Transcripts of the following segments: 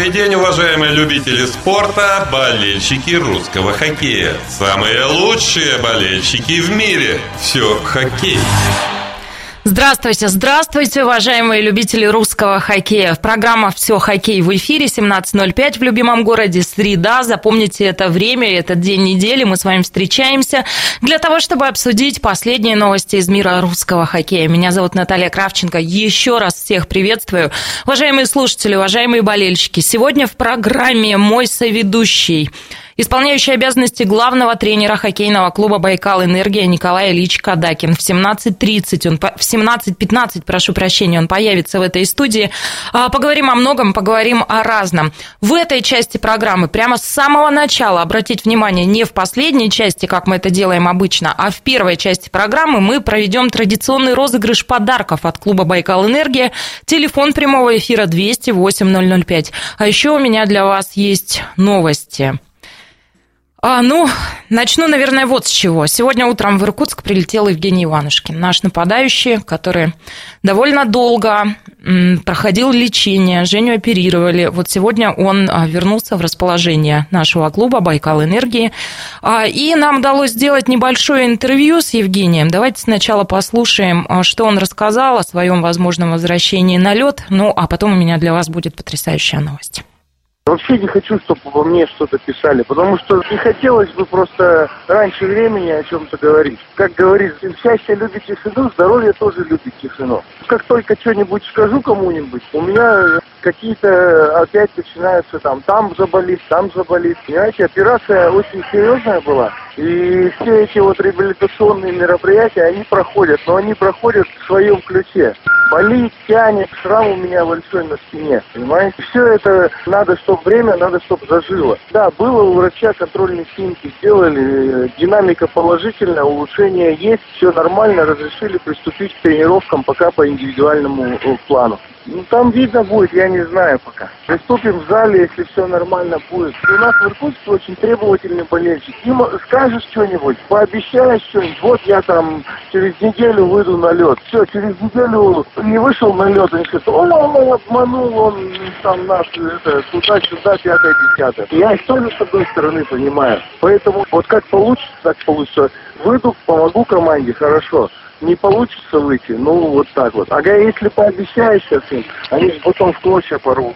Добрый день, уважаемые любители спорта, болельщики русского хоккея. Самые лучшие болельщики в мире. Все хоккей. Здравствуйте, здравствуйте, уважаемые любители русского хоккея. Программа «Все хоккей» в эфире, 17:05 в любимом городе, среда. Запомните это время, этот день недели. Мы с вами встречаемся для того, чтобы обсудить последние новости из мира русского хоккея. Меня зовут Наталья Кравченко. Еще раз всех приветствую. Уважаемые слушатели, уважаемые болельщики, сегодня в программе мой соведущий, исполняющий обязанности главного тренера хоккейного клуба «Байкал Энергия» Николай Ильич Кадакин. В 17:15, прошу прощения, он появится в этой студии. Поговорим о многом, поговорим о разном. В этой части программы прямо с самого начала, обратить внимание, не в последней части, как мы это делаем обычно, а в первой части программы мы проведем традиционный розыгрыш подарков от клуба «Байкал Энергия». Телефон прямого эфира 208-005. А еще у меня для вас есть новости. Начну, наверное, вот с чего. Сегодня утром в Иркутск прилетел Евгений Иванушкин, наш нападающий, который довольно долго проходил лечение, Женю оперировали. Вот сегодня он вернулся в расположение нашего клуба «Байкал Энергии». И нам удалось сделать небольшое интервью с Евгением. Давайте сначала послушаем, что он рассказал о своем возможном возвращении на лед. А потом у меня для вас будет потрясающая новость. Вообще не хочу, чтобы обо мне что-то писали, потому что не хотелось бы просто раньше времени о чем-то говорить. Как говорится, счастье любит тишину, здоровье тоже любит тишину. Как только что-нибудь скажу кому-нибудь, у меня какие-то опять начинаются там заболит. Понимаете, операция очень серьезная была. И все эти вот реабилитационные мероприятия, они проходят, но они проходят в своем ключе. Болит, тянет, шрам у меня большой на спине, понимаете? Все это надо, чтобы зажило. Да, было у врача контрольные снимки, сделали, динамика положительная, улучшение есть, все нормально, разрешили приступить к тренировкам пока по индивидуальному плану. Там видно будет, я не знаю пока. Приступим в зале, если все нормально будет. И у нас в Иркутске очень требовательный болельщик. Им скажешь что-нибудь, пообещаешь что-нибудь, вот я там через неделю выйду на лед. Все, через неделю не вышел на лед, они говорят, он обманул, он там нас туда-сюда, 5-10. Я их тоже с одной стороны понимаю. Поэтому вот как получится, так получится. Выйду, помогу команде, хорошо. Не получится выйти, вот так вот. Если пообещаешь сейчас им, они потом в клочья порвут.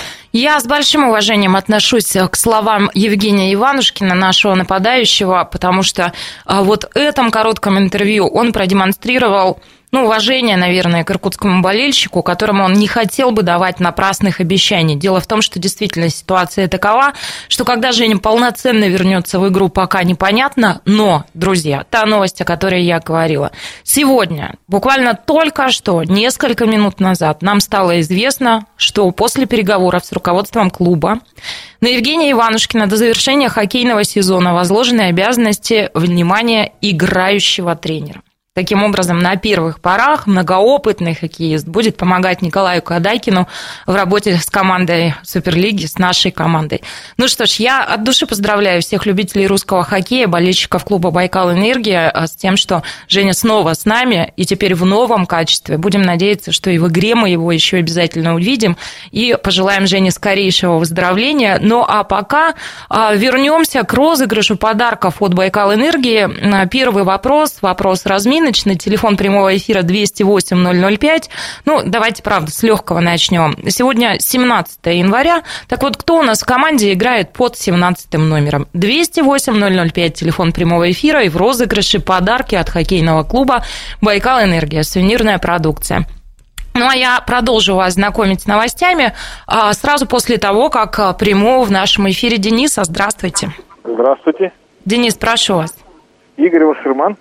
Я с большим уважением отношусь к словам Евгения Иванушкина, нашего нападающего, потому что вот в этом коротком интервью он продемонстрировал уважение, наверное, к иркутскому болельщику, которому он не хотел бы давать напрасных обещаний. Дело в том, что действительно ситуация такова, что когда Женя полноценно вернется в игру, пока непонятно, но, друзья, та новость, о которой я говорила, сегодня, буквально только что, несколько минут назад, нам стало известно, что после переговоров с руководством клуба на Евгения Иванушкина до завершения хоккейного сезона возложены обязанности, внимания, играющего тренера. Таким образом, на первых порах многоопытный хоккеист будет помогать Николаю Кадакину в работе с командой Суперлиги, с нашей командой. Ну что ж, я от души поздравляю всех любителей русского хоккея, болельщиков клуба «Байкал Энергия» с тем, что Женя снова с нами, и теперь в новом качестве. Будем надеяться, что и в игре мы его еще обязательно увидим, и пожелаем Жене скорейшего выздоровления. Ну а пока вернемся к розыгрышу подарков от «Байкал Энергии». Первый вопрос разминочный. Телефон прямого эфира 208-005. Давайте, правда, с легкого начнем. Сегодня 17 января. Так вот, кто у нас в команде играет под 17 номером? 208-005, телефон прямого эфира, и в розыгрыше подарки от хоккейного клуба «Байкал Энергия», сувенирная продукция. А я продолжу вас знакомить с новостями сразу после того, как приму в нашем эфире Дениса. Здравствуйте. Здравствуйте. Денис, прошу вас. Игорь Вассерман.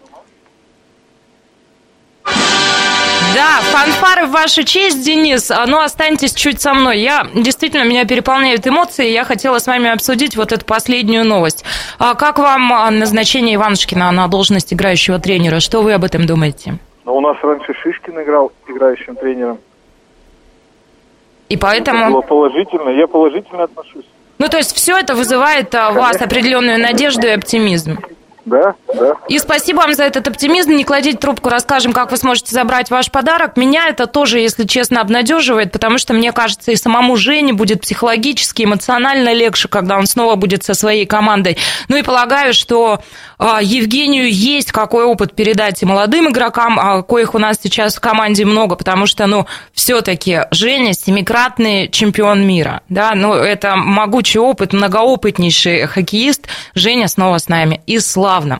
Да, фанфары в вашу честь, Денис. Останьтесь чуть со мной. Действительно, меня переполняют эмоции. Я хотела с вами обсудить вот эту последнюю новость. Как вам назначение Иванушкина на должность играющего тренера? Что вы об этом думаете? У нас раньше Шишкин играл играющим тренером. И поэтому... Это было положительно. Я положительно отношусь. То есть все это вызывает у вас определенную надежду и оптимизм? Да. И спасибо вам за этот оптимизм. Не кладите трубку, расскажем, как вы сможете забрать ваш подарок. Меня это тоже, если честно, обнадеживает, потому что, мне кажется, и самому Жене будет психологически, эмоционально легче, когда он снова будет со своей командой. Ну и полагаю, что Евгению есть какой опыт передать и молодым игрокам, коих у нас сейчас в команде много, потому что, все-таки Женя семикратный чемпион мира. Да, это могучий опыт, многоопытнейший хоккеист. Женя снова с нами. И славно.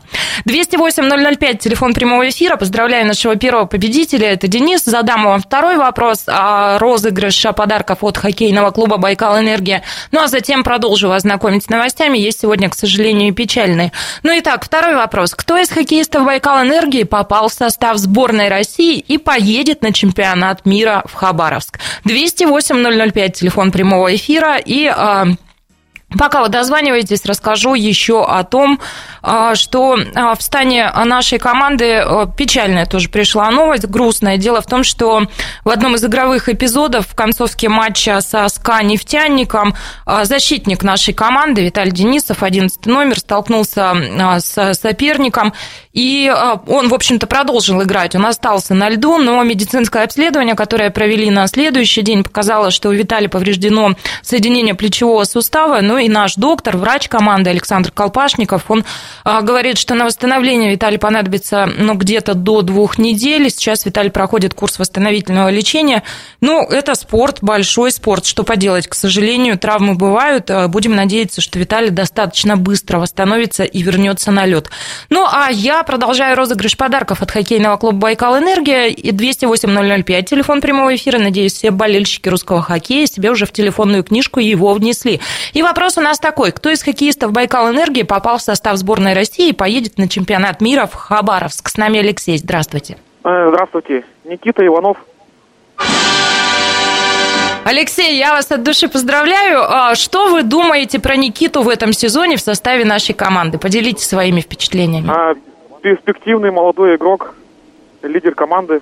208-005, телефон прямого эфира. Поздравляю нашего первого победителя. Это Денис. Задам вам второй вопрос. Розыгрыш подарков от хоккейного клуба «Байкал Энергия». А затем продолжу вас знакомить с новостями. Есть сегодня, к сожалению, печальные. Итак, второй вопрос. Кто из хоккеистов «Байкал Энергии» попал в состав сборной России и поедет на чемпионат мира в Хабаровск? 208-005, телефон прямого эфира. И пока вы дозваниваетесь, расскажу еще о том, что в стане нашей команды печальная тоже пришла новость, грустная. Дело в том, что в одном из игровых эпизодов в концовке матча со СКА «Нефтяником» защитник нашей команды Виталий Денисов, 11 номер, столкнулся с соперником, и он, в общем-то, продолжил играть. Он остался на льду, но медицинское обследование, которое провели на следующий день, показало, что у Виталия повреждено соединение плечевого сустава. И наш доктор, врач команды Александр Колпашников, он говорит, что на восстановление Виталию понадобится где-то до 2 недель. Сейчас Виталий проходит курс восстановительного лечения. Это спорт, большой спорт. Что поделать? К сожалению, травмы бывают. Будем надеяться, что Виталий достаточно быстро восстановится и вернется на лед. А я продолжаю розыгрыш подарков от хоккейного клуба «Байкал Энергия». И 208-005, телефон прямого эфира. Надеюсь, все болельщики русского хоккея себе уже в телефонную книжку его внесли. И вопрос у нас такой. Кто из хоккеистов «Байкал Энергии» попал в состав сборной России и поедет на чемпионат мира в Хабаровск? С нами Алексей. Здравствуйте. Здравствуйте. Никита Иванов. Алексей, я вас от души поздравляю. Что вы думаете про Никиту в этом сезоне в составе нашей команды? Поделитесь своими впечатлениями. Перспективный молодой игрок, лидер команды.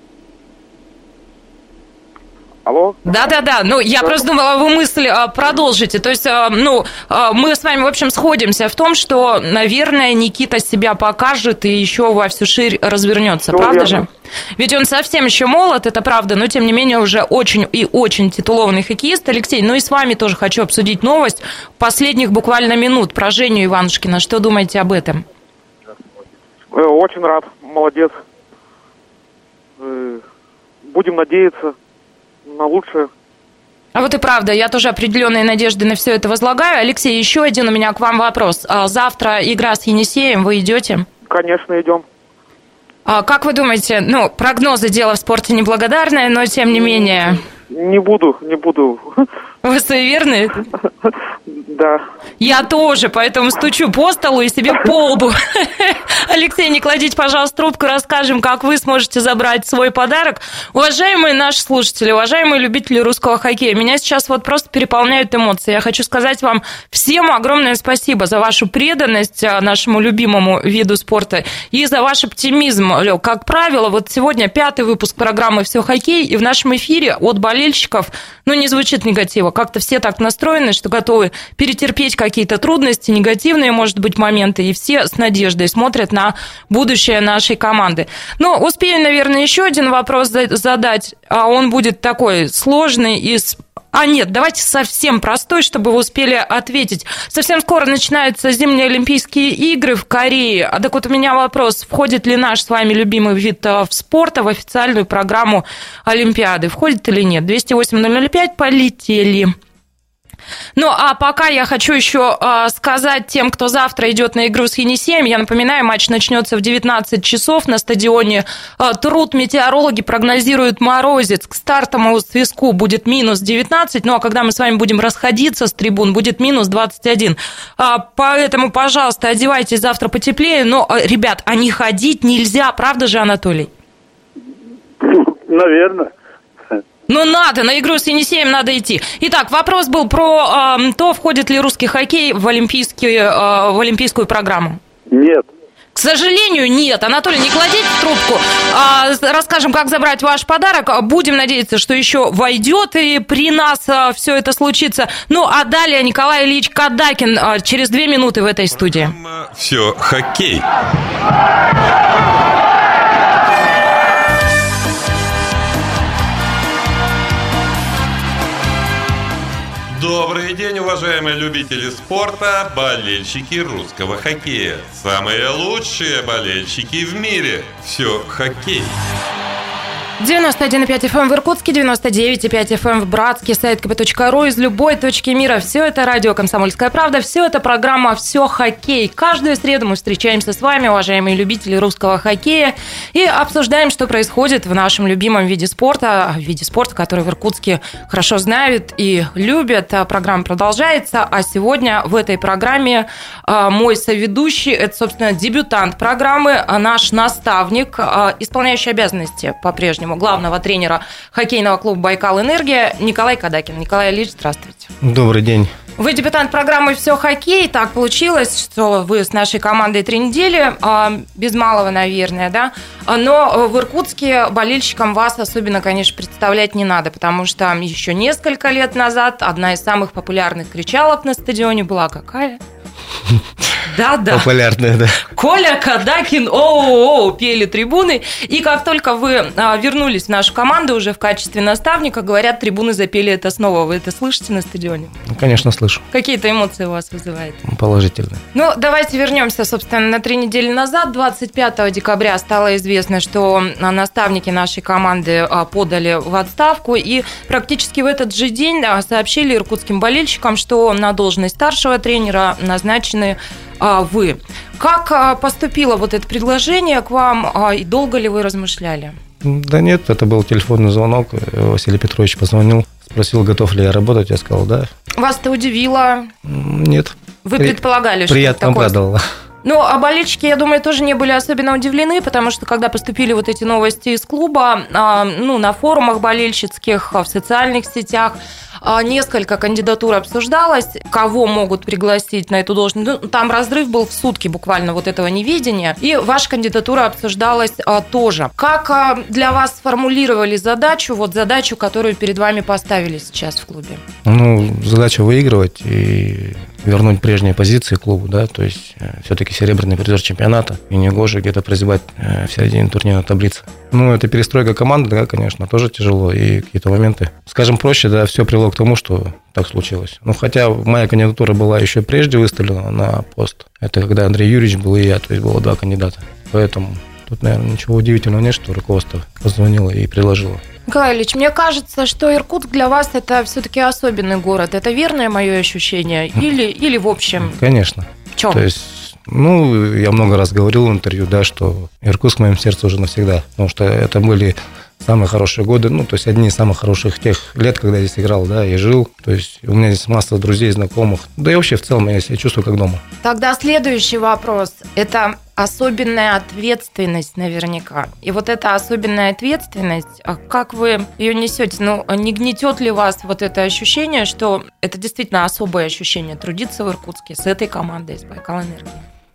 Алло? Да. Я просто думала, вы мысль продолжите. То есть, мы с вами, в общем, сходимся в том, что, наверное, Никита себя покажет и еще во всю ширь развернется. Все правда верно. Же? Ведь он совсем еще молод, это правда, но, тем не менее, уже очень и очень титулованный хоккеист. Алексей, и с вами тоже хочу обсудить новость последних буквально минут про Женю Иванушкина. Что думаете об этом? Очень рад, молодец. Будем надеяться на лучшее. А вот и правда, я тоже определенные надежды на все это возлагаю. Алексей, еще один у меня к вам вопрос. Завтра игра с Енисеем, вы идете? Конечно, идем. Как вы думаете, прогнозы — дело в спорте неблагодарное, но тем не менее... Не буду. Вы суеверные? Да. Я тоже, поэтому стучу по столу и себе по лбу. Алексей, не кладите, пожалуйста, трубку, расскажем, как вы сможете забрать свой подарок. Уважаемые наши слушатели, уважаемые любители русского хоккея, меня сейчас просто переполняют эмоции. Я хочу сказать вам всем огромное спасибо за вашу преданность нашему любимому виду спорта и за ваш оптимизм. Как правило, сегодня 5-й выпуск программы «Все хоккей», и в нашем эфире от болельщиков, не звучит негатива. Как-то все так настроены, что готовы перетерпеть какие-то трудности, негативные, может быть, моменты, и все с надеждой смотрят на будущее нашей команды. Успею, наверное, еще один вопрос задать, а он будет такой сложный и... нет, давайте совсем простой, чтобы вы успели ответить. Совсем скоро начинаются зимние Олимпийские игры в Корее. Так вот у меня вопрос, входит ли наш с вами любимый вид спорта в официальную программу Олимпиады? Входит или нет? 208-005, полетели. А пока я хочу еще сказать тем, кто завтра идет на игру с Енисеем. Я напоминаю, матч начнется в 19 часов на стадионе Труд. Метеорологи прогнозируют морозец. К стартовому свистку будет минус 19, а когда мы с вами будем расходиться с трибун, будет минус 21. Поэтому, пожалуйста, одевайтесь завтра потеплее. Но, ребят, не ходить нельзя, правда же, Анатолий? Наверное. Надо, на игру с Енисеем надо идти. Итак, вопрос был про то, входит ли русский хоккей в олимпийскую программу. Нет. К сожалению, нет. Анатолий, не кладите трубку. Расскажем, как забрать ваш подарок. Будем надеяться, что еще войдет и при нас все это случится. Ну, а далее Николай Ильич Кадакин через 2 минуты в этой студии. Все хоккей. Добрый день, уважаемые любители спорта, болельщики русского хоккея. Самые лучшие болельщики в мире. Все хоккей. 91,5 FM в Иркутске, 99,5 FM в Братске, сайт kp.ru из любой точки мира. Все это радио «Комсомольская правда», все это программа «Все хоккей». Каждую среду мы встречаемся с вами, уважаемые любители русского хоккея, и обсуждаем, что происходит в нашем любимом виде спорта, который в Иркутске хорошо знают и любят. Программа продолжается, а сегодня в этой программе мой соведущий, это, собственно, дебютант программы, наш наставник, исполняющий обязанности по-прежнему главного тренера хоккейного клуба «Байкал Энергия» Николай Кадакин. Николай Ильич, здравствуйте. Добрый день. Вы дебютант программы «Все хоккей». Так получилось, что вы с нашей командой 3 недели, без малого, наверное, да? Но в Иркутске болельщикам вас особенно, конечно, представлять не надо, потому что еще несколько лет назад одна из самых популярных кричалок на стадионе была какая? Да-да. Популярная, да. Коля Кадакин, оу-оу, пели трибуны. И как только вы вернулись в нашу команду уже в качестве наставника, говорят, трибуны запели это снова. Вы это слышите на стадионе? Конечно, слышу. Какие-то эмоции у вас вызывает? Положительно. Ну, давайте вернемся, собственно, на 3 недели назад. 25 декабря стало известно, что наставники нашей команды подали в отставку. И практически в этот же день сообщили иркутским болельщикам, что на должность старшего тренера назначены вы. Как поступило вот это предложение к вам, и долго ли вы размышляли? Да нет, это был телефонный звонок. Василий Петрович позвонил, спросил, готов ли я работать. Я сказал, да. Вас это удивило? Нет. Вы предполагали, что приятно такое? обрадовало. Ну, а болельщики, я думаю, тоже не были особенно удивлены, потому что, когда поступили вот эти новости из клуба, на форумах болельщицких, в социальных сетях, несколько кандидатур обсуждалось, кого могут пригласить на эту должность. Ну, там разрыв был в сутки буквально вот этого неведения, и ваша кандидатура обсуждалась тоже. Как для вас сформулировали задачу, которую перед вами поставили сейчас в клубе? Ну, задача выигрывать и вернуть прежние позиции клубу, да, то есть все-таки серебряный призер чемпионата, и не гоже где-то прозябать в середине турнирной таблицы. Ну, это перестройка команды, да, конечно, тоже тяжело, и какие-то моменты, скажем проще, да, все привело к тому, что так случилось. Ну, хотя моя кандидатура была еще прежде выставлена на пост, это когда Андрей Юрьевич был и я, то есть было 2 кандидата, поэтому тут, наверное, ничего удивительного нет, что руководство позвонило и предложило. Николай Ильич, мне кажется, что Иркутск для вас это все-таки особенный город. Это верное мое ощущение? Или в общем? Конечно. В чем? То есть, я много раз говорил в интервью, да, что Иркутск в моем сердце уже навсегда. Потому что это были самые хорошие годы, то есть одни из самых хороших тех лет, когда я здесь играл, да, и жил. То есть у меня здесь масса друзей, знакомых. Да и вообще в целом я себя чувствую как дома. Тогда следующий вопрос. Это особенная ответственность наверняка. И вот эта особенная ответственность, как вы ее несете? Не гнетет ли вас вот это ощущение, что это действительно особое ощущение трудиться в Иркутске с этой командой, с Байкал Энергией?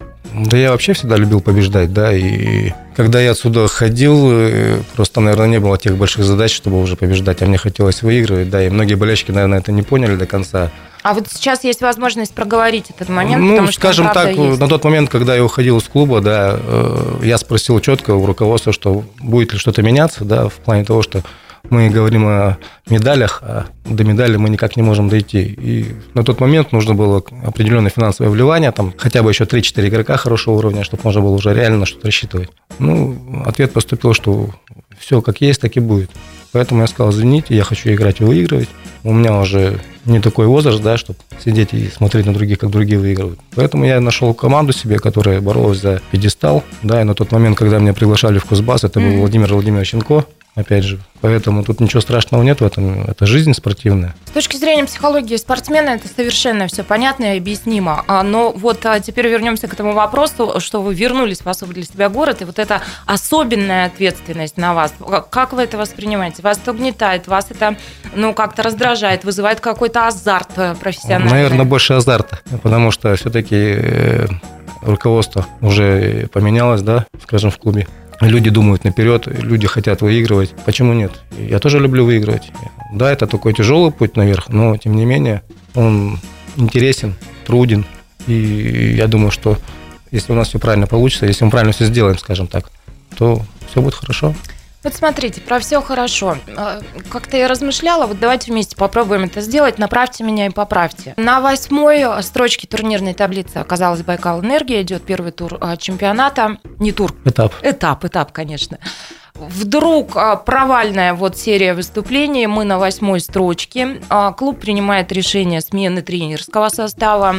Да я вообще всегда любил побеждать, да, и когда я отсюда ходил, просто, наверное, не было тех больших задач, чтобы уже побеждать, а мне хотелось выигрывать, да, и многие болельщики, наверное, это не поняли до конца. А вот сейчас есть возможность проговорить этот момент, потому что скажем он, так, есть. На тот момент, когда я уходил из клуба, да, я спросил четко у руководства, что будет ли что-то меняться, да, в плане того, что мы говорим о медалях, а до медали мы никак не можем дойти. И на тот момент нужно было определенное финансовое вливание, там хотя бы еще 3-4 игрока хорошего уровня, чтобы можно было уже реально что-то рассчитывать. Ответ поступил, что все как есть, так и будет. Поэтому я сказал, извините, я хочу играть и выигрывать. У меня уже не такой возраст, да, чтобы сидеть и смотреть на других, как другие выигрывают. Поэтому я нашел команду себе, которая боролась за пьедестал. Да, и на тот момент, когда меня приглашали в Кузбасс, это был Владимир Владимировиченко. Опять же, поэтому тут ничего страшного нет в этом, это жизнь спортивная. С точки зрения психологии спортсмена это совершенно все понятно и объяснимо. Но вот теперь вернемся к этому вопросу, что вы вернулись в особый для себя город, и вот эта особенная ответственность на вас. Как вы это воспринимаете? Вас это угнетает, вас это как-то раздражает, вызывает какой-то азарт профессиональный? Наверное, больше азарта, потому что все-таки руководство уже поменялось, да, скажем, в клубе. Люди думают наперед, люди хотят выигрывать. Почему нет? Я тоже люблю выигрывать. Да, это такой тяжелый путь наверх, но, тем не менее, он интересен, труден. И я думаю, что если у нас все правильно получится, если мы правильно все сделаем, скажем так, то все будет хорошо. Вот смотрите, про все хорошо. Как-то я размышляла, вот давайте вместе попробуем это сделать. Направьте меня и поправьте. На 8-й строчке турнирной таблицы оказалась Байкал-Энергия. Идет первый тур чемпионата. Не тур. Этап, конечно. Вдруг провальная вот серия выступлений. Мы на 8-й строчке. Клуб принимает решение смены тренерского состава.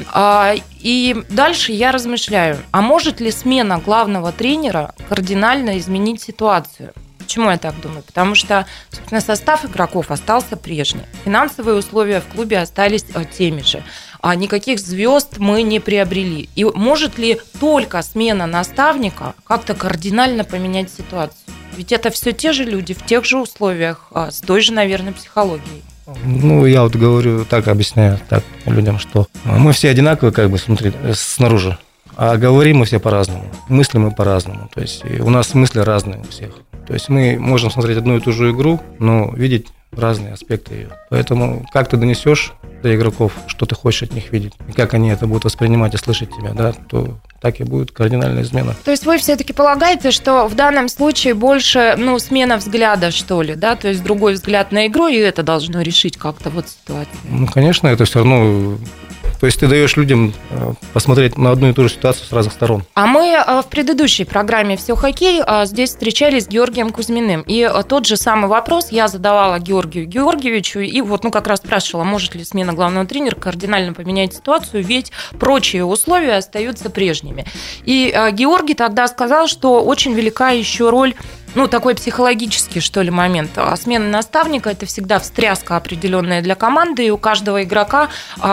И дальше я размышляю, а может ли смена главного тренера кардинально изменить ситуацию? Почему я так думаю? Потому что, собственно, состав игроков остался прежний. Финансовые условия в клубе остались теми же. А никаких звезд мы не приобрели. И может ли только смена наставника как-то кардинально поменять ситуацию? Ведь это все те же люди, в тех же условиях, с той же, наверное, психологией. Ну, я вот говорю, так объясняю так людям, что мы все одинаковые, как бы, снаружи. А говорим мы все по-разному, мыслим мы по-разному. То есть у нас мысли разные у всех. То есть мы можем смотреть одну и ту же игру, но видеть разные аспекты ее. Поэтому как ты донесешь до игроков, что ты хочешь от них видеть, и как они это будут воспринимать и слышать тебя, да, то так и будет кардинальная измена. То есть вы все-таки полагаете, что в данном случае больше, смена взгляда, что ли, да, то есть другой взгляд на игру, и это должно решить как-то вот ситуацию? Ну, конечно, это все равно... То есть ты даешь людям посмотреть на одну и ту же ситуацию с разных сторон. А мы в предыдущей программе «Все хоккей» здесь встречались с Георгием Кузьминым. И тот же самый вопрос я задавала Георгию Георгиевичу. И вот, как раз спрашивала, может ли смена главного тренера кардинально поменять ситуацию, ведь прочие условия остаются прежними. И Георгий тогда сказал, что очень велика еще роль, такой психологический, что ли, момент. Смена наставника – это всегда встряска определенная для команды, и у каждого игрока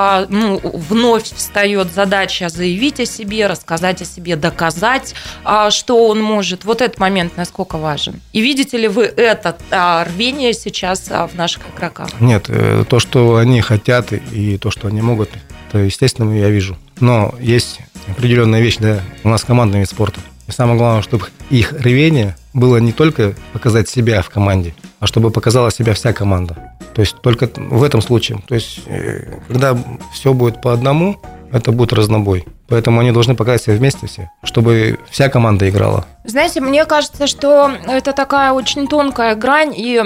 вновь встает задача заявить о себе, рассказать о себе, доказать, что он может. Вот этот момент насколько важен. И видите ли вы это рвение сейчас в наших игроках? Нет, то, что они хотят и то, что они могут, это, естественно, я вижу. Но есть определенная вещь, да, у нас командный вид спорта. И самое главное, чтобы их рвение было не только показать себя в команде, а чтобы показала себя вся команда. То есть только в этом случае. То есть когда все будет по одному, это будет разнобой. Поэтому они должны показать себя вместе все, чтобы вся команда играла. Знаете, мне кажется, что это такая очень тонкая грань, и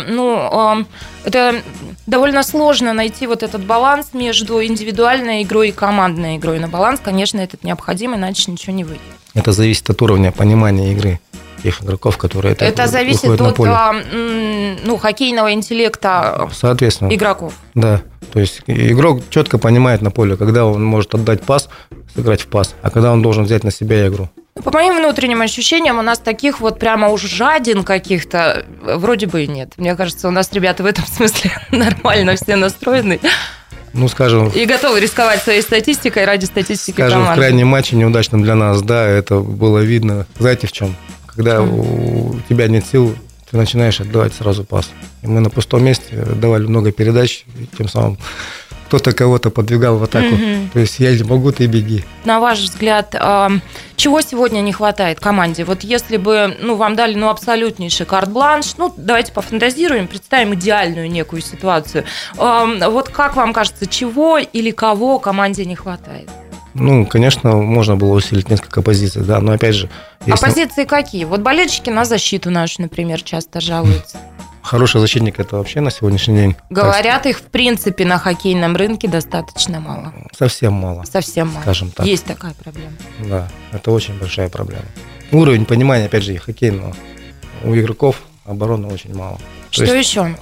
это довольно сложно найти вот этот баланс между индивидуальной игрой и командной игрой. Но баланс, конечно, этот необходим, иначе ничего не выйдет. Это зависит от уровня понимания игры тех игроков, которые это зависит от хоккейного интеллекта, соответственно, игроков. Да, то есть игрок четко понимает на поле, когда он может отдать пас, сыграть в пас, а когда он должен взять на себя игру. По моим внутренним ощущениям, у нас таких вот прямо уж жадин каких-то вроде бы и нет. Мне кажется, у нас ребята в этом смысле нормально все настроены. Скажем... И готовы рисковать своей статистикой ради статистики команды. Скажем, в крайнем матче, неудачном для нас, да, это было видно. Знаете, в чем? Когда у тебя нет сил, ты начинаешь отдавать сразу пас. И мы на пустом месте давали много передач, и тем самым кто-то кого-то подвигал в атаку. То есть я не могу, ты беги. На ваш взгляд, чего сегодня не хватает команде? Вот если бы вам дали абсолютнейший карт-бланш, давайте пофантазируем, представим идеальную некую ситуацию. Вот как вам кажется, чего или кого команде не хватает? Конечно, можно было усилить несколько позиций, да, но опять же... А позиции какие? Вот болельщики на защиту нашу, например, часто жалуются. Хороший защитник – это вообще на сегодняшний день. Говорят, их, в принципе, на хоккейном рынке достаточно мало. Совсем мало. Совсем мало. Скажем так. Есть такая проблема. Да, это очень большая проблема. Уровень понимания, опять же, и хоккейного у игроков обороны очень мало. Что еще?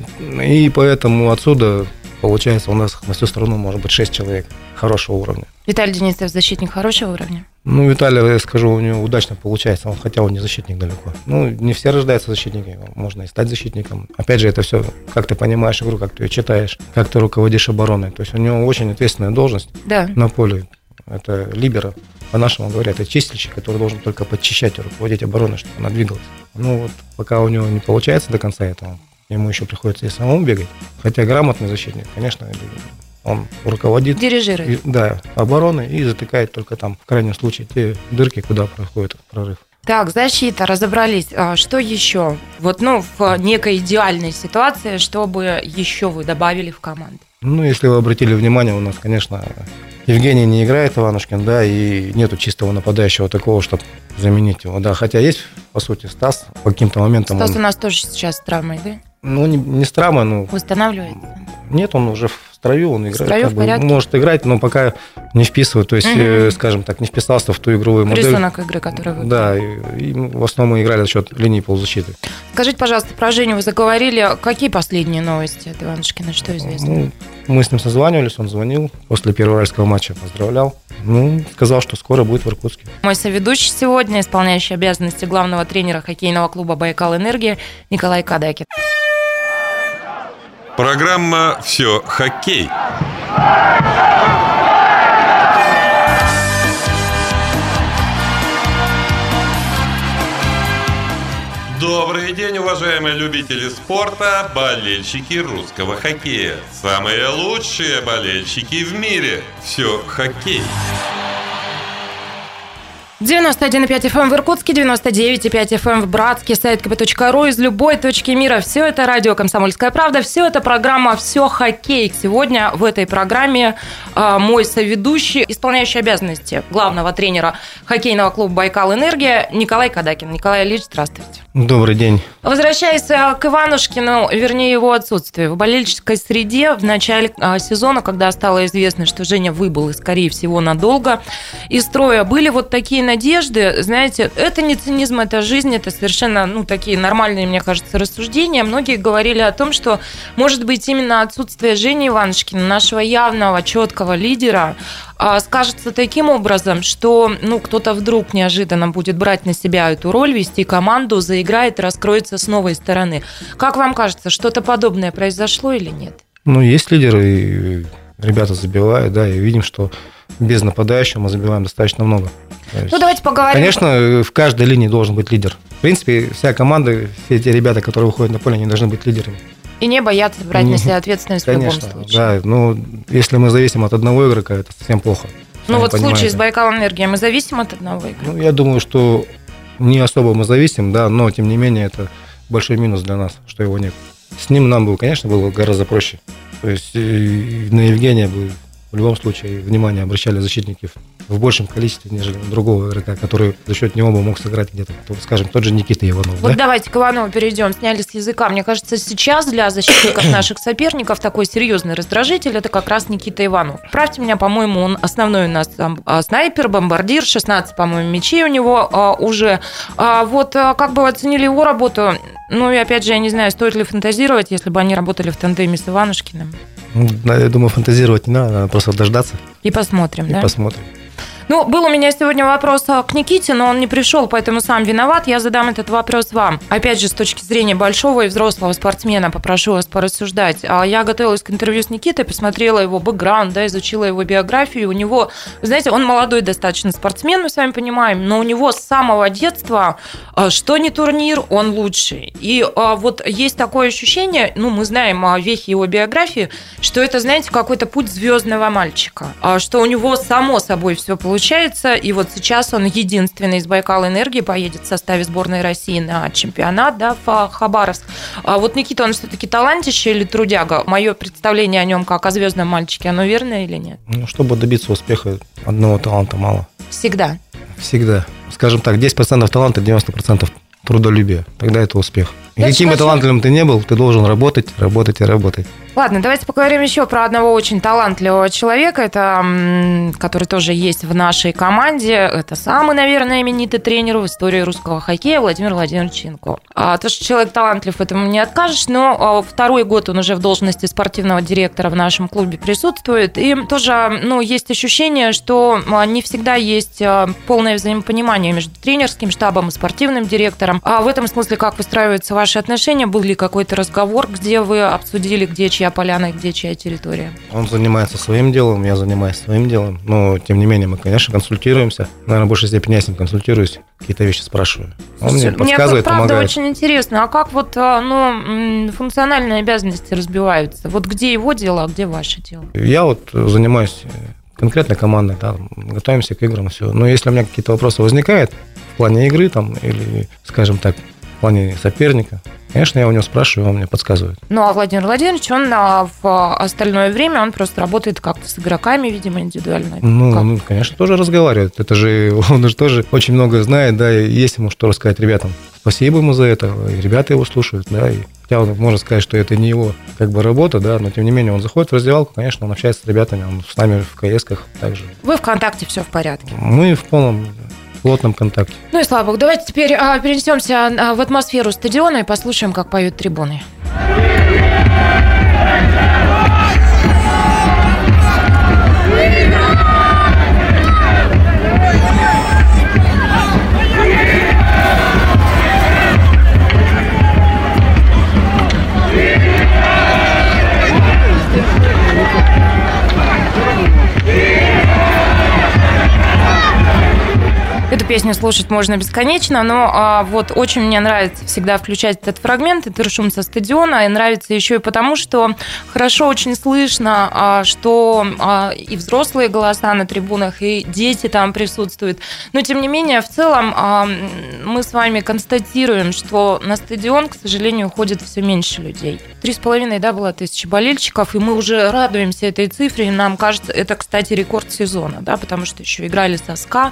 И поэтому отсюда, получается, у нас на всю страну может быть 6 человек хорошего уровня. Виталий Денисов защитник хорошего уровня? Виталий, я скажу, у него удачно получается, хотя он не защитник далеко. Не все рождаются защитниками, можно и стать защитником. Опять же, это все, как ты понимаешь игру, как ты ее читаешь, как ты руководишь обороной. То есть у него очень ответственная должность на поле. Это либеро, по-нашему говоря, это чистильщик, который должен только подчищать и руководить обороной, чтобы она двигалась. Пока у него не получается до конца этого, ему еще приходится и самому бегать. Хотя грамотный защитник, конечно, Он руководит. Дирижирует. Да, обороной и затыкает только там, в крайнем случае, те дырки, куда проходит прорыв. Так, защита, разобрались. Что еще? Вот, в некой идеальной ситуации, что бы еще вы добавили в команду? Если вы обратили внимание, у нас, конечно, Евгений не играет, Иванушкин, да, и нету чистого нападающего такого, чтобы заменить его, да. Хотя есть, по сути, Стас по каким-то моментам. Стас у нас тоже сейчас с травмой, да? Не с травмой, Восстанавливается? Нет, он уже в строю, он играет. В строю, в порядке? Может играть, но пока не вписывает, то есть, скажем так, не вписался в ту игровую модель. Рисунок игры, который вы... Да, и в основном мы играли за счет линии полузащиты. Скажите, пожалуйста, про Женю вы заговорили. Какие последние новости от Иванушкина? Что известно? Мы с ним созванивались, он звонил после первого уральского матча, поздравлял. Сказал, что скоро будет в Иркутске. Мой соведущий сегодня, исполняющий обязанности главного тренера хоккейного клуба «Байкал Энергия» Николай Кадакин. Программа «Все хоккей». Добрый день, уважаемые любители спорта, болельщики русского хоккея. Самые лучшие болельщики в мире. Все хоккей. 91,5 FM в Иркутске, 99,5 FM в Братске, сайт kp.ru из любой точки мира. Все это радио «Комсомольская правда», все это программа «Все хоккей». Сегодня в этой программе мой соведущий, исполняющий обязанности главного тренера хоккейного клуба «Байкал Энергия» Николай Кадакин. Николай Ильич, здравствуйте. Добрый день. Возвращаясь к Иванушкину, вернее его отсутствию, в болельческой среде в начале сезона, когда стало известно, что Женя выбыл и, скорее всего, надолго из строя, были вот такие надежды, знаете, это не цинизм, это жизнь, это совершенно, такие нормальные, мне кажется, рассуждения. Многие говорили о том, что, может быть, именно отсутствие Жени Иванушкина, нашего явного, четкого лидера, скажется таким образом, что кто-то вдруг неожиданно будет брать на себя эту роль, вести команду, заиграет и раскроется с новой стороны. Как вам кажется, что-то подобное произошло или нет? Есть лидеры, и ребята забивают, да, и видим, что без нападающего мы забиваем достаточно много. Давайте поговорим. Конечно, в каждой линии должен быть лидер. В принципе, вся команда, все эти ребята, которые выходят на поле, они должны быть лидерами. И не бояться брать на себя ответственность. Конечно, в любом случае. Да, если мы зависим от одного игрока, это совсем плохо. В случае с Байкал Энергией мы зависим от одного игрока? Я думаю, что не особо мы зависим, да, но тем не менее это большой минус для нас, что его нет. С ним нам было гораздо проще. То есть и на Евгения бы в любом случае внимание обращали защитники в большем количестве, нежели другого игрока, который за счет него бы мог сыграть где-то, скажем, тот же Никита Иванов. Вот давайте к Иванову перейдем, сняли с языка. Мне кажется, сейчас для защитников наших соперников такой серьезный раздражитель – это как раз Никита Иванов. Правьте меня, по-моему, он основной у нас снайпер, бомбардир, 16, по-моему, мячей у него уже. Как бы вы оценили его работу? И опять же, я не знаю, стоит ли фантазировать, если бы они работали в тандеме с Иванушкиным. Я думаю, фантазировать не надо просто дождаться. И посмотрим, да? Посмотрим. Был у меня сегодня вопрос к Никите, но он не пришел, поэтому сам виноват. Я задам этот вопрос вам. Опять же, с точки зрения большого и взрослого спортсмена, попрошу вас порассуждать. Я готовилась к интервью с Никитой, посмотрела его бэкграунд, изучила его биографию. У него, вы знаете, он молодой достаточно спортсмен, мы с вами понимаем, но у него с самого детства, что ни турнир, он лучший. И есть такое ощущение, мы знаем о вехе его биографии, что это, знаете, какой-то путь звездного мальчика, что у него само собой все получается. И сейчас он единственный из Байкал Энергии поедет в составе сборной России на чемпионат, в Хабаровск. Никита, он все-таки талантище или трудяга? Мое представление о нем как о звездном мальчике, оно верно или нет? Чтобы добиться успеха, одного таланта мало. Всегда? Всегда. Скажем так, 10% таланта, 90% трудолюбия. Тогда это успех. И каким бы талантливым ты не был, ты должен работать, работать и работать. Ладно, давайте поговорим еще про одного очень талантливого человека, который тоже есть в нашей команде. Это самый, наверное, именитый тренер в истории русского хоккея Владимир Владимирович Янко. То, что человек талантлив, этому не откажешь, но второй год он уже в должности спортивного директора в нашем клубе присутствует. И тоже есть ощущение, что не всегда есть полное взаимопонимание между тренерским штабом и спортивным директором. В этом смысле, как выстраивается ваша ваши отношения? Был ли какой-то разговор, где вы обсудили, где чья поляна и где чья территория? Он занимается своим делом, я занимаюсь своим делом. Но, тем не менее, мы, конечно, консультируемся. Наверное, в большей степени я с ним консультируюсь, какие-то вещи спрашиваю. Он мне подсказывает, правда, помогает. Очень интересно. А как вот функциональные обязанности разбиваются? Вот где его дело, а где ваше дело? Я вот занимаюсь конкретно командой, да, готовимся к играм, все. Но если у меня какие-то вопросы возникают в плане игры там, или, скажем так, в плане соперника, конечно, я у него спрашиваю, он мне подсказывает. Ну, а Владимир Владимирович, он в остальное время, он просто работает как-то с игроками, видимо, индивидуально. Ну, конечно, тоже разговаривает. Это же, он же тоже очень много знает, да, и есть ему что рассказать ребятам. Спасибо ему за это, и ребята его слушают, да, и хотя он можно сказать, что это не его как бы работа, да, но тем не менее он заходит в раздевалку, конечно, он общается с ребятами, он с нами в КС-ках также. Вы ВКонтакте, все в порядке? Мы в полном плотном контакте. Ну и слава богу, давайте теперь перенесемся в атмосферу стадиона и послушаем, как поют трибуны. Эту песню слушать можно бесконечно, но вот очень мне нравится всегда включать этот фрагмент, это шум со стадиона, и нравится еще и потому, что хорошо очень слышно, что и взрослые голоса на трибунах, и дети там присутствуют. Но, тем не менее, в целом мы с вами констатируем, что на стадион, к сожалению, ходит все меньше людей. 3,5, да, было тысячи болельщиков, и мы уже радуемся этой цифре, и нам кажется, это, кстати, рекорд сезона, да, потому что еще играли со СКА.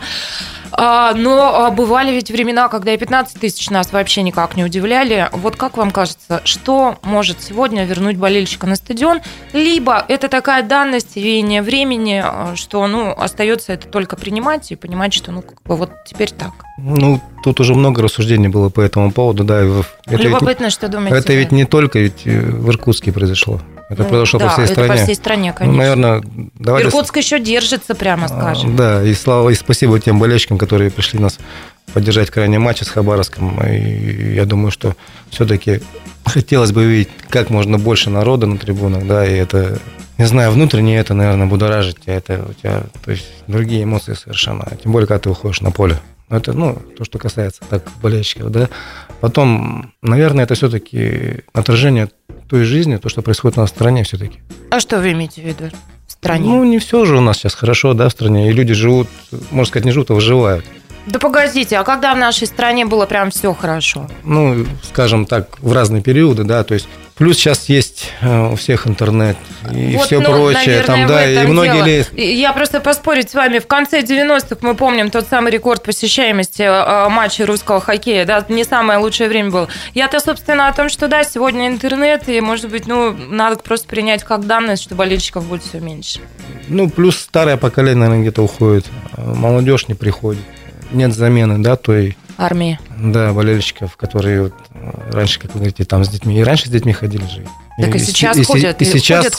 Но бывали ведь времена, когда и 15 тысяч нас вообще никак не удивляли. Вот как вам кажется, что может сегодня вернуть болельщика на стадион? Либо это такая данность, веяние времени, что, остается это только принимать и понимать, что, вот теперь так. Тут уже много рассуждений было по этому поводу, да. Любопытно, что думаете. Это ведь не только в Иркутске произошло. Это произошло по всей стране. Да, по всей стране, конечно. Наверное, давайте... Иркутск еще держится, прямо скажем. Да, и спасибо тем болельщикам, которые пришли нас поддержать в крайнем матче с Хабаровском. И я думаю, что все-таки хотелось бы видеть как можно больше народа на трибунах, да, и это, не знаю, внутренне это, наверное, будоражит тебя, это у тебя, то есть другие эмоции совершенно, тем более, когда ты уходишь на поле. Это, то, что касается так болельщиков, да. Потом, наверное, это все-таки отражение той жизни, то, что происходит у нас в стране все-таки. А что вы имеете в виду в стране? Не все же у нас сейчас хорошо, да, в стране, и люди живут, можно сказать, не живут, а выживают. Да погодите, а когда в нашей стране было прям все хорошо? Скажем так, в разные периоды, да, то есть плюс сейчас есть у всех интернет и вот, все прочее, наверное, там, да, и многие лезут. Я просто поспорить с вами, в конце 90-х мы помним тот самый рекорд посещаемости матчей русского хоккея, да, не самое лучшее время было. Я-то, собственно, о том, что, да, сегодня интернет, и, может быть, надо просто принять как данность, что болельщиков будет все меньше. Плюс старое поколение, наверное, где-то уходит, молодежь не приходит. Нет замены, да, той армии. Да, болельщиков, которые раньше, как вы говорите, там с детьми. И раньше с детьми ходили же. Так и сейчас ходят. И сейчас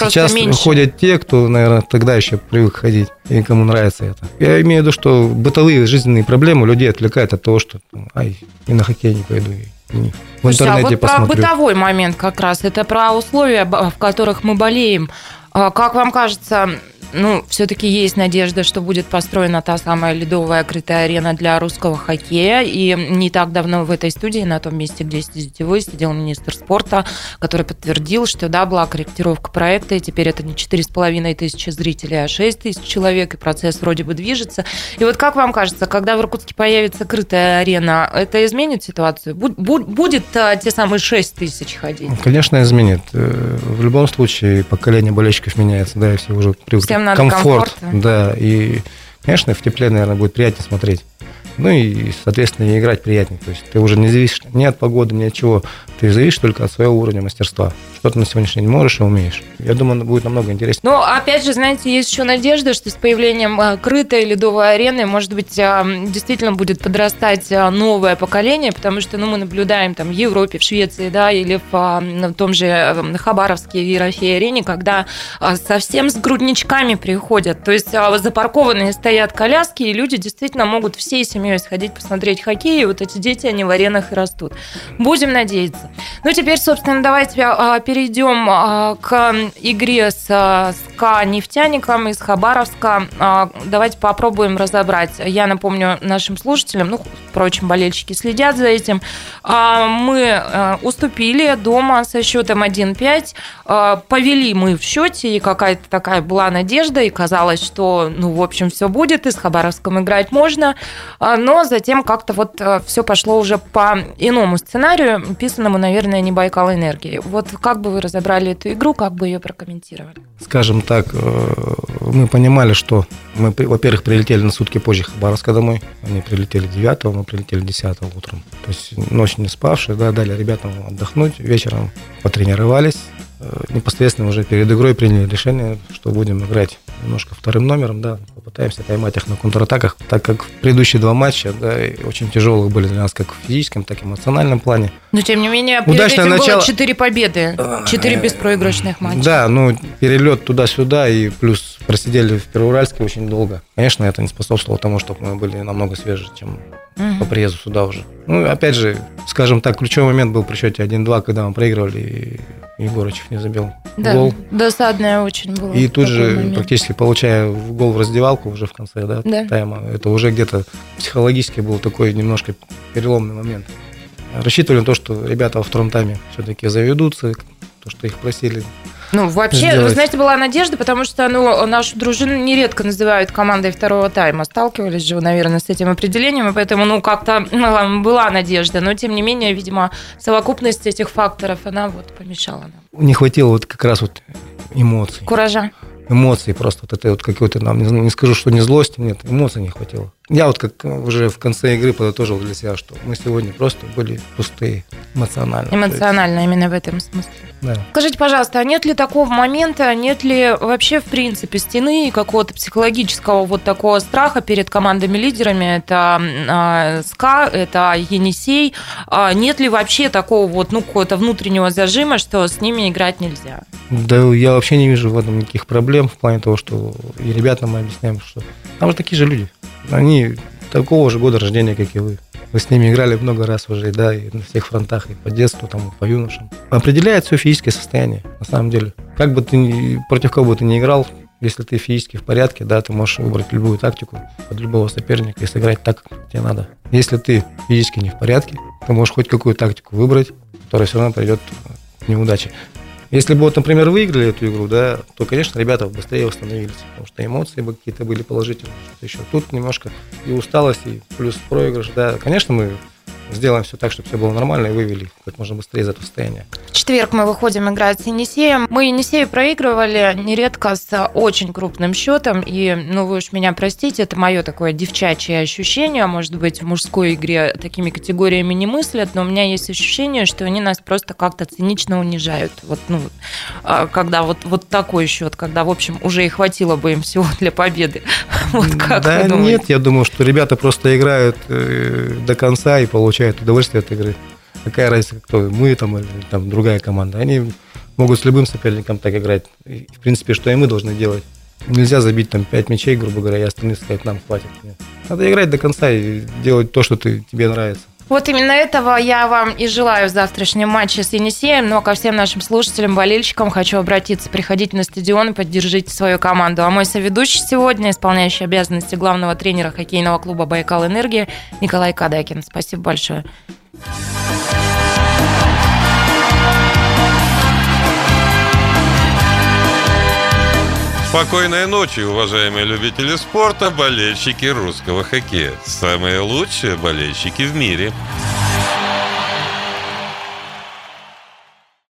ходят те, кто, наверное, тогда еще привык ходить, и кому нравится это. Я имею в виду, что бытовые жизненные проблемы людей отвлекают от того, что и на хоккей не пойду, и в интернете посмотрю. Про бытовой момент как раз. Это про условия, в которых мы болеем. Как вам кажется... все-таки есть надежда, что будет построена та самая ледовая крытая арена для русского хоккея. И не так давно в этой студии, на том месте, где сидите вы, сидел министр спорта, который подтвердил, что да, была корректировка проекта, и теперь это не 4,5 тысячи зрителей, а 6 тысяч человек, и процесс вроде бы движется. И вот как вам кажется, когда в Иркутске появится крытая арена, это изменит ситуацию? Будет те самые 6 тысяч ходить? Конечно, изменит. В любом случае поколение болельщиков меняется, да, и все уже привыкли. Комфорт, да, и, конечно, в тепле, наверное, будет приятнее смотреть. И, соответственно, и играть приятнее. То есть ты уже не зависишь ни от погоды, ни от чего. Ты зависишь только от своего уровня мастерства. Что ты на сегодняшний день можешь и умеешь. Я думаю, будет намного интереснее. Опять же, знаете, есть еще надежда, что с появлением крытой ледовой арены, может быть, действительно будет подрастать новое поколение, потому что мы наблюдаем там в Европе, в Швеции, да, или в том же Хабаровске и Ерофей-арене, когда совсем с грудничками приходят. То есть запаркованные стоят коляски, и люди действительно могут всей семьей семьей сходить посмотреть хоккей, и вот эти дети, они в аренах и растут. Будем надеяться. Ну, теперь, собственно, давайте перейдем к игре с СКА «Нефтяником» из Хабаровска. Давайте попробуем разобрать. Я напомню нашим слушателям, впрочем, болельщики следят за этим. Мы уступили дома со счетом 1-5. Повели мы в счете, и какая-то такая была надежда, и казалось, что, в общем, все будет, и с Хабаровском играть можно. Но затем как-то вот все пошло уже по иному сценарию, писанному, наверное, не Байкал-Энергии. Вот как бы вы разобрали эту игру, как бы ее прокомментировали? Скажем так, мы понимали, что мы, во-первых, прилетели на сутки позже Хабаровска домой. Они прилетели 9-го, мы прилетели 10-го утром. То есть ночь не спавшие, дали ребятам отдохнуть, вечером потренировались. Непосредственно уже перед игрой приняли решение, что будем играть немножко вторым номером, попытаемся поймать их на контратаках, так как предыдущие 2 матча, очень тяжелые были для нас как в физическом, так и эмоциональном плане. Но, тем не менее, перед этим было 4 победы, 4 беспроигрышных матча. Да, перелет туда-сюда, и плюс просидели в Первоуральске очень долго. Конечно, это не способствовало тому, чтобы мы были намного свежее, чем по приезду сюда уже. Опять же, скажем так, ключевой момент был при счете 1-2, когда мы проигрывали, и Егорычев не забил гол. Досадное очень было. И тут же, практически получая гол в раздевалку уже в конце тайма, это уже где-то психологически был такой немножко переломный момент. Рассчитывали на то, что ребята во втором тайме все-таки заведутся, то, что их просили. Вообще, сделать. Вы знаете, была надежда, потому что нашу дружину нередко называют командой второго тайма. Сталкивались же, наверное, с этим определением, и поэтому, как-то была надежда. Но, тем не менее, видимо, совокупность этих факторов, она помешала нам. Не хватило как раз эмоций. Куража. Эмоций просто. Это какой-то, не скажу, что не злости, нет, эмоций не хватило. Я как уже в конце игры подытожил для себя, что мы сегодня просто были пустые эмоционально. Эмоционально, именно в этом смысле. Да. Скажите, пожалуйста, а нет ли такого момента, нет ли вообще, в принципе, стены и какого-то психологического такого страха перед командами-лидерами? Это СКА, это Енисей. Нет ли вообще такого какого-то внутреннего зажима, что с ними играть нельзя? Да, я вообще не вижу в этом никаких проблем, в плане того, что и ребятам мы объясняем, что там же такие же люди. Они такого же года рождения, как и вы. Вы с ними играли много раз уже, и на всех фронтах, и по детству, и по юношам. Определяет все физическое состояние, на самом деле. Как бы ты, против кого бы ты ни играл, если ты физически в порядке, ты можешь выбрать любую тактику под любого соперника и сыграть так, как тебе надо. Если ты физически не в порядке, ты можешь хоть какую тактику выбрать, которая все равно приведет к неудаче. Если бы, например, выиграли эту игру, то, конечно, ребята быстрее восстановились, потому что эмоции бы какие-то были положительные, что-то еще. Тут немножко и усталость, и плюс проигрыш. Конечно, мы сделаем все так, чтобы все было нормально, и вывели как можно быстрее из этого состояния. В четверг мы выходим играть с Енисеем. Мы Енисею проигрывали нередко с очень крупным счетом. И, вы уж меня простите, это мое такое девчачье ощущение. Может быть, в мужской игре такими категориями не мыслят, но у меня есть ощущение, что они нас просто как-то цинично унижают. Когда вот такой счет, когда, в общем, уже и хватило бы им всего для победы. Как вы думаете? Нет, я думаю, что ребята просто играют до конца и получают удовольствие от игры. Какая разница, кто мы или другая команда. Они могут с любым соперником так играть. И, в принципе, что и мы должны делать. Нельзя забить 5 мячей, грубо говоря, и остальные сказать, нам хватит. Нет. Надо играть до конца и делать то, что тебе нравится. Вот именно этого я вам и желаю в завтрашнем матче с Енисеем. Но ко всем нашим слушателям, болельщикам хочу обратиться. Приходите на стадион и поддержите свою команду. А мой соведущий сегодня, исполняющий обязанности главного тренера хоккейного клуба «Байкал-Энергия» Николай Кадакин. Спасибо большое. Спокойной ночи, уважаемые любители спорта, болельщики русского хоккея. Самые лучшие болельщики в мире.